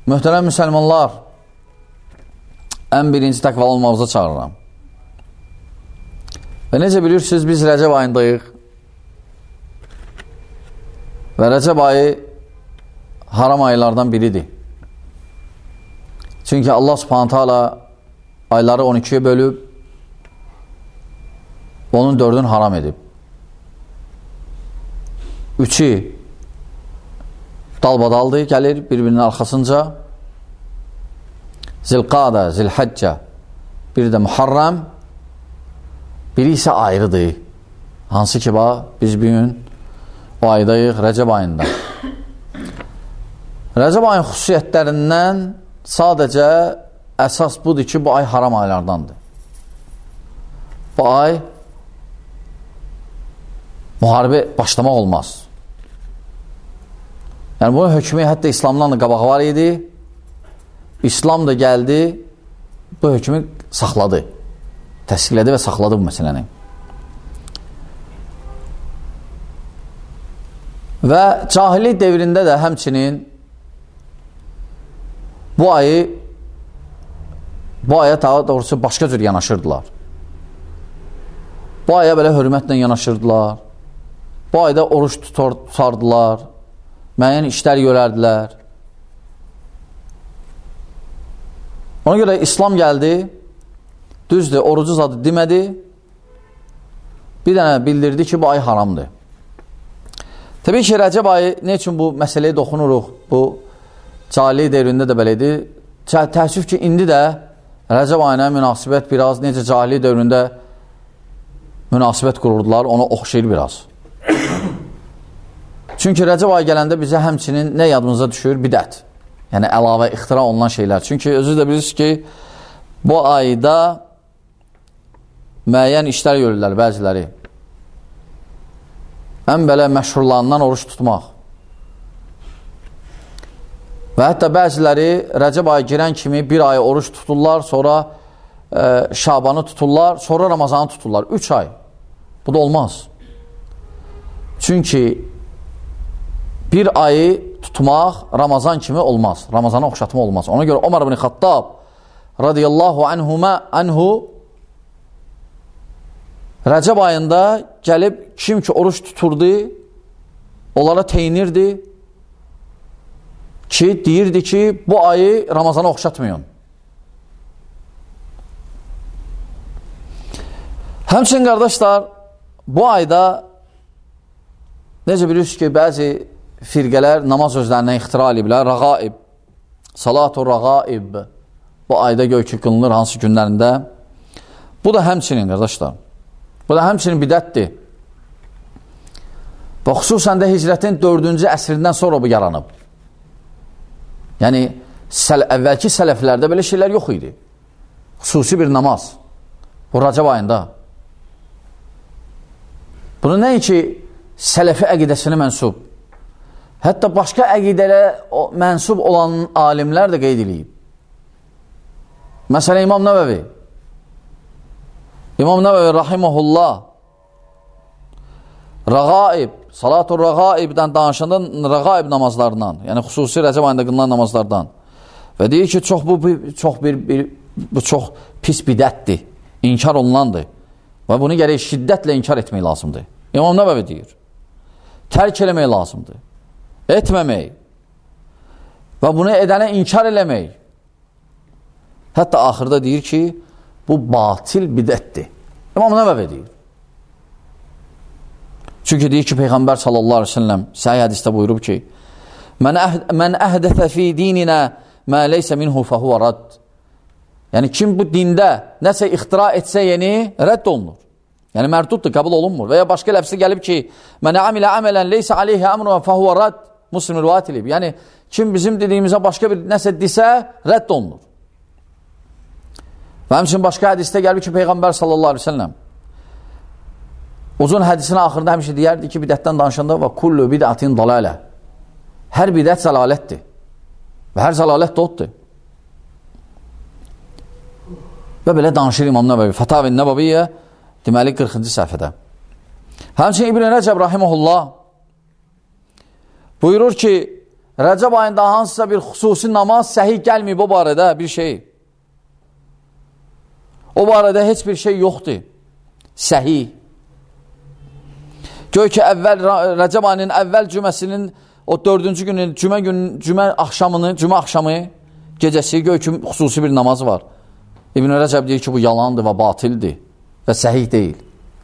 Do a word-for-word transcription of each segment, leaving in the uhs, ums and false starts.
Möhtərəm müsəlmanlar, ən birinci təqvalı olmağımıza çağırıram. Və necə bilirsiniz, biz Rəcəb ayındayıq və Rəcəb ayı haram aylardan biridir. Çünki Allah subhanətə alə ayları on ikiyə bölüb, onun dördünü haram edib. Üçü dalbadaldır, gəlir bir-birinin arxasınca. Zilqada, Zilhəccə, biri də Muharrəm, biri isə ayrıdır. Hansı ki, biz bugün o aydayıq, Rəcəb ayında. Rəcəb ayın xüsusiyyətlərindən sadəcə əsas budur ki, bu ay haram aylardandır. Bu ay müharibə başlamaq olmaz. Yəni, bunun hökmü hətta İslamdan da qabağı var idi. İslam da gəldi, bu hökmü saxladı. Təsdiqlədi və saxladı bu məsələni. Və cahillik devrində də həmçinin bu ayı bu aya daha doğrusu başqa cür yanaşırdılar. Bu aya belə hörmətlə yanaşırdılar. Bu ayda oruç tutar, tutardılar. Müəyyən işlər görərdilər. Ona görə İslam gəldi, düzdür, orucu zadı demədi, bir dənə bildirdi ki, bu ay haramdır. Təbii ki, Rəcəb ayı, ne üçün bu məsələyə doxunuruq, bu cahillik devrində də belədir. Təəssüf ki, indi də Rəcəb ayına münasibət biraz, necə cahillik dövründə münasibət qururdular, ona oxşayır biraz. Çünki Rəcəb ayı gələndə bizə həmçinin nə yadımıza düşür? Bidət. Yəni, əlavə, ixtira olunan şeylər. Çünki özü də bilirsiniz ki, bu ayda müəyyən işlər görürlər bəziləri. Ən belə məşhurlarından oruç tutmaq. Və hətta bəziləri Rəcəb ayı girən kimi bir ay oruç tuturlar, sonra e, Şabanı tuturlar, sonra Ramazanı tuturlar. Üç ay. Bu da olmaz. Çünki bir ayı tutmaq Ramazan kimi olmaz. Ramazana oxşatma olmaz. Ona görə Ömər ibn Xattab radiyallahu anhuma anhu Rəcəb ayında gəlib kim ki oruç tuturdu, onlara teyinirdi ki, deyirdi ki, bu ayı Ramazana oxşatmayın. Həmçinin qardaşlar, bu ayda necə bilirsiniz ki, bəzi firqələr namaz özlərindən ixtira ediblər. Rəğaib, salatur rəğaib bu ayda göy ki qılınır hansı günlərində. Bu da həmçinin qardaşlar. Bu da həmçinin bidətdir. Və xüsusən də hicrətin dördüncü əsrindən sonra bu yaranıb. Yəni, səl əvvəlki sələflərdə belə şeylər yox idi. Xüsusi bir namaz. Bu Rəcəb ayında. Bunu nəinki sələfi əqidəsinə mənsub, hətta başqa əqidələ mənsub olan alimlər də qeyd edib. Məsələn, İmam Nəvəvi. İmam Nəvəvi rahiməhullah Rəğaib, salatur rəğaibdən danışanda rəğaib namazlarından, yəni xüsusi Rəcəb ayında qılınan namazlardan və deyir ki, çox bu, çox bir, bir, bu çox pis bidətdir, inkar olunandır və bunu gərək şiddətlə inkar etmək lazımdır. İmam Nəvəvi deyir, tərk eləmək lazımdır, etməmək və bunu edənə inkar eləmək. Hətta axırda deyir ki, bu batil bidətdir. İmam Nəvəvi deyir. Çünki deyir ki, Peyğəmbər sallallahu aleyhi ve sellem səhih hədisdə buyurub ki, Mən əhdəfə fi dininə mə leysə minhu fəhuvə rədd. Yəni, kim bu dində nəsə ixtira etsə yeni, rədd olunur. Yəni, mərduddur, qəbul olunmur. Və ya başqa ləfsi gəlib ki, Mən əmilə əmələn leysə aleyhə əmrə fəhuvə rədd. Muslim rivayət edib. Yəni, kim bizim dediyimizə başqa bir nəsə desə, rədd olunur. Və həmçinin başqa hədisdə gəlib ki, Peyğəmbər sallallahu aleyhi ve sellem uzun hədisin axırında həmişə deyərdi ki, bidətdən danışanda və kullu bidətin dalalə. Hər bidət zəlalətdir. Və hər zəlalət də oddur. Və belə danışır İmam Nəvəvi. Fətavin Nəvəviyyə deməli qırxıncı səhifədə. Həmçinin İbn Rəcəb rahiməhullah buyurur ki, Rəcəb ayında hansısa bir xüsusi namaz səhih gəlməyib o barədə bir şey. O barədə heç bir şey yoxdur. Səhih. Gör ki, əvvəl, Rəcəb ayının əvvəl cüməsinin o dördüncü günü, cümə günü, cümə axşamını, cümə axşamı gecəsi gör ki, xüsusi bir namaz var. İbn Rəcəb deyir ki, bu yalandır və batildir və səhih deyil.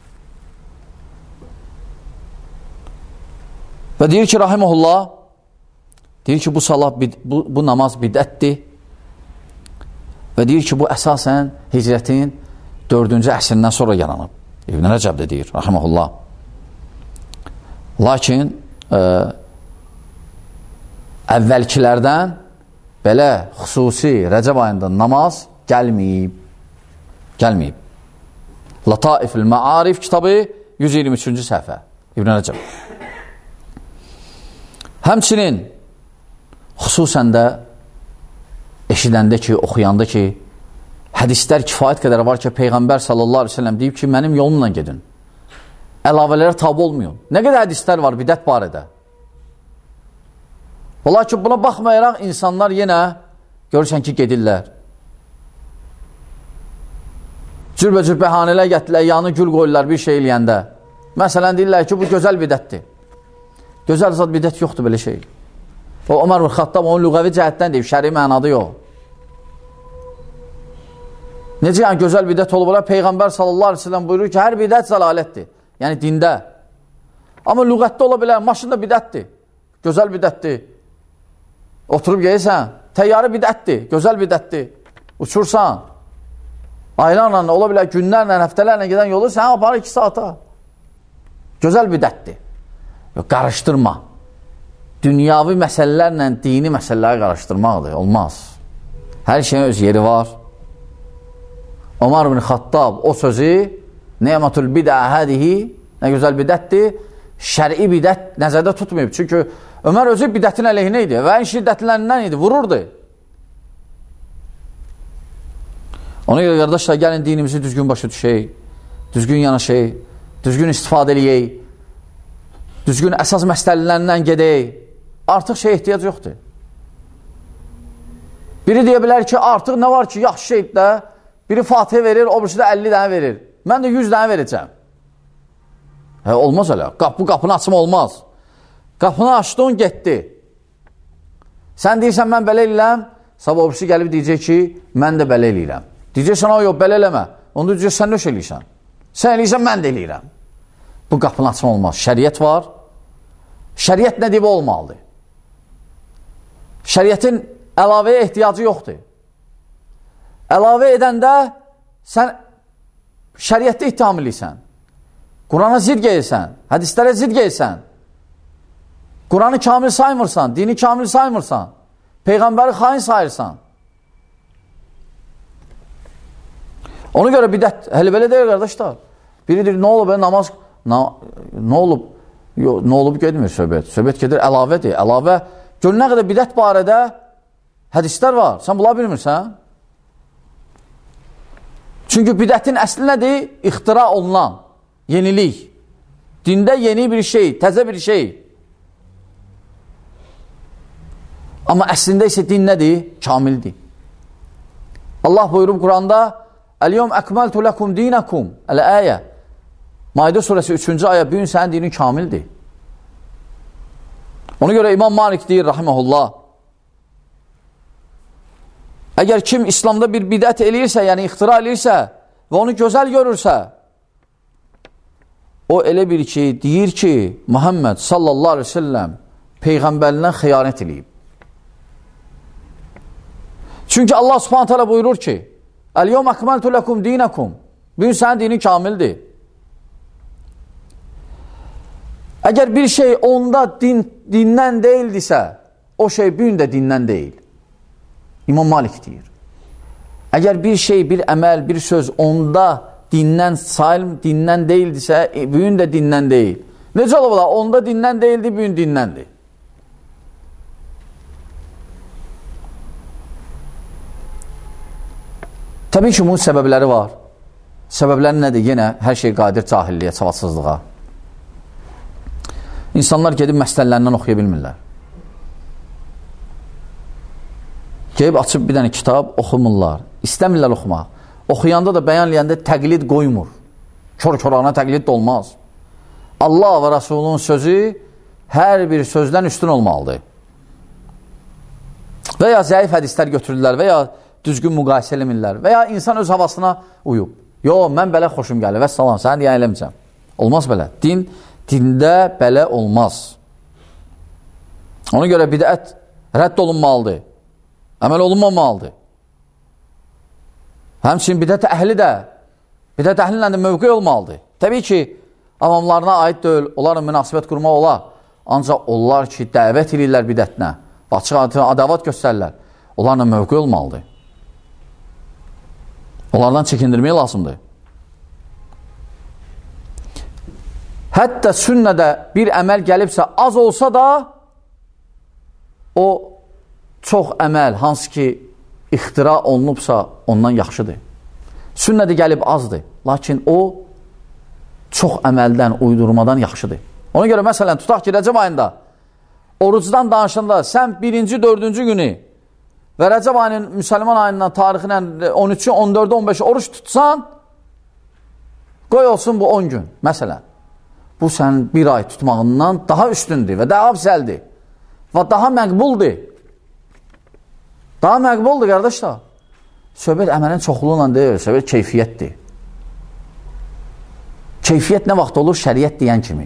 Və deyir ki, rahiməhullah, deyir ki, bu salat, bu, bu namaz bidətdir və deyir ki, bu əsasən hicrətin dördüncü əsrindən sonra yaranıb. İbn Rəcəb də deyir, rahiməhullah. Lakin ə, əvvəlkilərdən belə xüsusi Rəcəb ayında namaz gəlməyib. Gəlməyib. Lataifül Məarif kitabı yüz iyirmi üçüncü səhifə. İbn Rəcəb. Həmçinin xüsusən də eşidəndə ki, oxuyanda ki, hədislər kifayət qədər var ki, Peyğəmbər sallallahu aleyhi ve sellem deyib ki, mənim yolumla gedin. Əlavələrə tabi olmuyor. Nə qədər hədislər var bidət barədə. Ola ki, buna baxmayaraq insanlar yenə görürsən ki, gedirlər. Cürbəcür bəhanələr gətirlər, yanı gül qoyurlar bir şey eləyəndə. Məsələn, deyirlər ki, bu gözəl bidətdir. Gözəl zat bidət yoxdur belə şey. O, Ömər ibn Xattab onun lüğəvi cəhətdən deyib, şəri mənadı yox. Necə yəni gözəl bidət olub olar? Peyğəmbər sallallahu aleyhi ve sellem buyurur ki, hər bidət zəlalətdir. Yəni dində. Amma lüğətdə ola bilər, maşında bidətdir. Gözəl bidətdir. Oturub gəlirsən, təyyarı bidətdir, gözəl bidətdir. Uçursan, aylarla, ola bilər günlərlə, həftələrlə gedən yolu sən aparır iki saata. Gözəl bidətdir. Yox, qarışdırma. Dünyavi məsələlərlə dini məsələləri qarışdırmaqdır. Olmaz. Hər şeyin öz yeri var. Ömər ibn Xattab o sözü Ne'matul bidə hadihi, nə gözəl bidətdir, şəri bidət nəzərdə tutmayıb. Çünki Ömər özü bidətin əleyhinə idi və ən şiddətlərindən idi, vururdu. Ona görə qardaşlar, gəlin dinimizi düzgün başa düşək, düzgün yanaşək, düzgün istifadə eləyək, düzgün əsas məsələlərindən gedək. Artıq şey ehtiyac yoxdur. Biri deyə bilər ki, artıq nə var ki, yaxşı şeydə biri Fatihə verir, o birisi də əlli dənə verir. Mən də yüz dənə verəcəm. Hə, olmaz elə. Bu qapını açma olmaz. Qapını açdın, getdi. Sən deyirsən, mən belə eləyəm, sabah o birisi gəlib deyəcək ki, mən də belə eləyirəm. Deyəcəksən, o yox, belə eləmə. Onda deyəcək, sən nöş eləyirsən. Sən eləyirsən, mən də eləyirəm. Bu qapını açma olmaz. Şəriət var. Şəriət nə deyib olmalıdır? Şəriətin əlavəyə ehtiyacı yoxdur. Əlavə edəndə sən şəriətdə ittiham edirsən. Qurana zid gəlirsən, hədislərə zid gəlirsən. Quranı kamil saymırsan, dini kamil saymırsan, Peyğəmbəri xain sayırsan. Ona görə bidət, hələ belə deyir qardaşlar. Biri deyir, nə olub, namaz, na, nə olub, yo, nə olub gedmir söhbət. Söhbət gedir, əlavədir. Əlavə, gör nə qədər bidət barədə hədislər var. Sən bula bilmirsən? Çünki bidətin əsli nədir? İxtira olunan, yenilik. Dində yeni bir şey, təzə bir şey. Amma əslində isə din nədir? Kamildir. Allah buyurub Quranda Əl-yom əkməltu ləkum dinəkum Əl-əyə Maidə surəsi üçüncü ayə, bugün sənin dinin kamildir. Ona görə İmam Malik deyir, rahiməhullah, əgər kim İslamda bir bidət eləyirsə, yəni ixtira eləyirsə və onu gözəl görürsə, o elə bir ki, deyir ki, Muhammed sallallahu aleyhi ve sellem Peyğəmbərindən xəyanət eləyib. Çünki Allah subhanahu teala buyurur ki, Əl-yom əkməltu ləkum dinəkum, bugün sənin dinin kamildir. Əgər bir şey onda din, dindən deyildisə, o şey bugün də dindən deyil. İmam Malik deyir. Əgər bir şey, bir əməl, bir söz onda dindən sayılm, dindən deyildisə, bugün də dindən deyil. Necə olub da? Onda dindən deyildi, bugün dindəndir. Təbii ki, bunun səbəbləri var. Səbəbləri nədir? Yenə hər şey qadir cahilliyə, savadsızlığa. İnsanlar gedib məsələlərindən oxuya bilmirlər. Gəlib açıb bir dənə kitab oxumurlar. İstəmirlər oxumaq. Oxuyanda da bəyanlayanda təqlid qoymur. Kör-körana təqlid də olmaz. Allah və Rasulunun sözü hər bir sözdən üstün olmalıdır. Və ya zəif hədislər götürürlər və ya düzgün müqayisə eləmirlər və ya insan öz havasına uyub. Yox, mən belə xoşum gəlir və salam, səni deyən eləməyəcəm. Olmaz belə. Din, dində belə olmaz. Ona görə bidət rədd olunmalıdır. Əməl olunmamalıdır. Həmçinin bidət əhli də, bidət əhlinlə də mövqe olmalıdır. Təbii ki, avamlarına aid deyil, onların münasibət qurmaq olar. Ancaq onlar ki, dəvət edirlər bidətinə, açıq adavat göstərirlər, onlarla mövqe olmalıdır. Onlardan çəkindirmək lazımdır. Hətta sünnədə bir əməl gəlibsə, az olsa da, o çox əməl, hansı ki, ixtira olunubsa, ondan yaxşıdır. Sünnədə gəlib azdır, lakin o, çox əməldən, uydurmadan yaxşıdır. Ona görə, məsələn, tutaq ki, Rəcəb ayında, orucdan danışanda, sən birinci, dördüncü günü və Rəcəb ayının, müsəlman ayından, tarixinən on üçü, on dördü, on beşi oruç tutsan, qoy olsun bu on gün, məsələn. Bu, sən bir ay tutmağından daha üstündür və daha afzəldir və daha məqbuldur. Daha məqbuldur, qardaşlar. Söhbət əməlin çoxluğundan deyil, söhbət keyfiyyətdir. Keyfiyyət nə vaxt olur? Şəriət deyən kimi.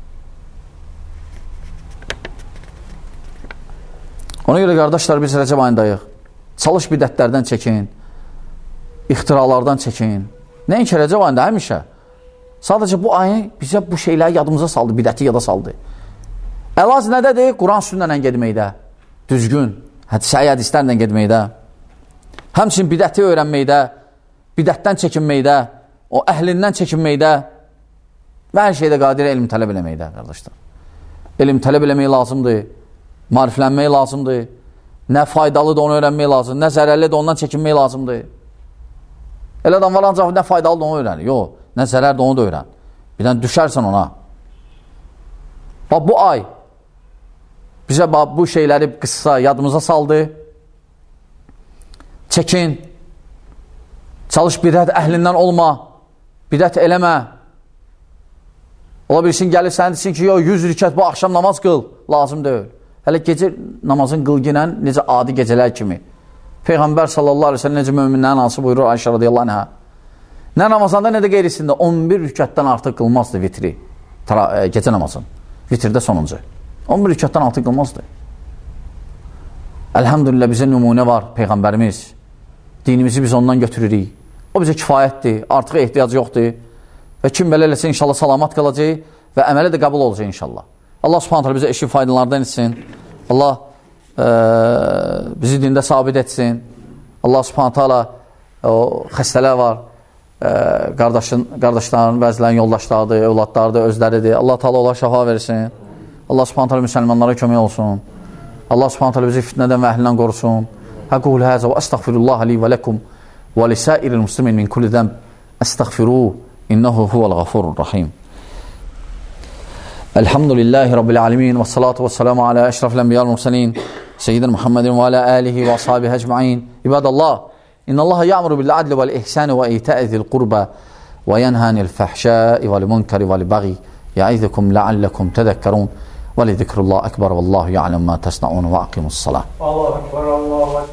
Ona görə, qardaşlar, biz Rəcəb ayındayıq. Çalış bidətlərdən çəkin, ixtiralardan çəkin. Nəinki Rəcəb ayında, həmişə. Sadəcə bu ayı bizə bu şeyləri yadımıza saldı, bidəti yada saldı. Əlaz nədədir? Quran sünnənlə gedməkdə, düzgün, səhi hədislərlə gedməkdə, həmçinin bidəti öyrənməkdə, bidətdən çəkinməkdə, o əhlindən çəkinməkdə və hər şeydə qadir elm tələb eləməkdə, qardaşlar. Elm tələb eləmək lazımdır, mariflənmək lazımdır, nə faydalıdır onu öyrənmək lazımdır, nə zərərlidir ondan çəkinmək lazımdır. Elə adam var ancaq nə faydalıdır onu öyrənir, yox, nə zərərdir onu da öyrən. Birdən düşərsən ona. Bax, bu ay bizə bax, bu şeyləri qısa yadımıza saldı. Çəkin, çalış bidət əhlindən olma, bidət eləmə. Ola bilsin, gəlir sənə desin ki, yox, yüz rükət bu axşam namaz qıl, lazım deyil. Hələ gecə namazın qılginən necə adi gecələr kimi. Peyğəmbər sallallahu aleyhi ve sellem necə möminlərin hansı buyurur Ayşə radiyallahu anhə. Nə namazanda, nə də qeyrisində on bir rükətdən artıq qılmazdı vitri, e, gecə namazın. Vitrdə sonuncu. on bir rükətdən artıq qılmazdı. Əlhəmdülillah bizə nümunə var Peyğəmbərimiz. Dinimizi biz ondan götürürük. O bizə kifayətdir, artıq ehtiyac yoxdur. Və kim belə eləsə inşallah salamat qalacaq və əmələ də qəbul olacaq inşallah. Allah subhanət hələ bizə eşi faydalardan etsin. Allah e, bizi dində sabit etsin. Allah subhanət hələ o xəstələr var. E, qardaşın, qardaşların, bəzilərin yoldaşlarıdır, övladlarıdır, özləridir. Allah Teala onlara şəfa versin. Allah subhanət hələ müsəlmanlara kömək olsun. Allah subhanət hələ bizi fitnədən və əhlindən qorusun. Həqul həzə və əstəğfirullah li və ləkum və lisəiril muslimin min kulli zəmb əstəğfiruh innehu huvəl ğafurur rahim. Elhamdülillahi Rabbil alemin və salatu və selamu alə əşrafil ənbiyal mursalin seyyidin Muhammedin və alə alihi və ashabihi ecma'in. İbadallah, innallaha ya'muru bil adli vel ihsani və ita'i zil qurba və yenhanil fahşai vel munkari vel baghi ya'izukum la'allakum tadhakkarun ve li zikrullah ekber vallahu ya'lem ma tasna'un ve aqimus salah. Allahu ekber, Allahu ekber.